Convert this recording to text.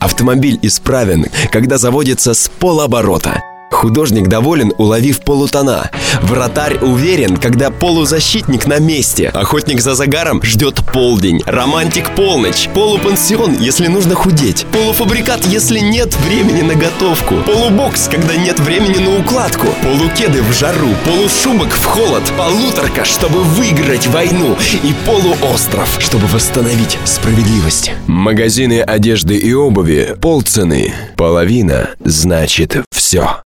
Автомобиль исправен, когда заводится с полоборота. Художник доволен, уловив полутона. Вратарь уверен, когда полузащитник на месте. Охотник за загаром ждет полдень. Романтик полночь. Полупансион, если нужно худеть. Полуфабрикат, если нет времени на готовку. Полубокс, когда нет времени на укладку. Полукеды в жару. Полушубок в холод. Полуторка, чтобы выиграть войну. И полуостров, чтобы восстановить справедливость. Магазины одежды и обуви. Полцены. Половина значит все.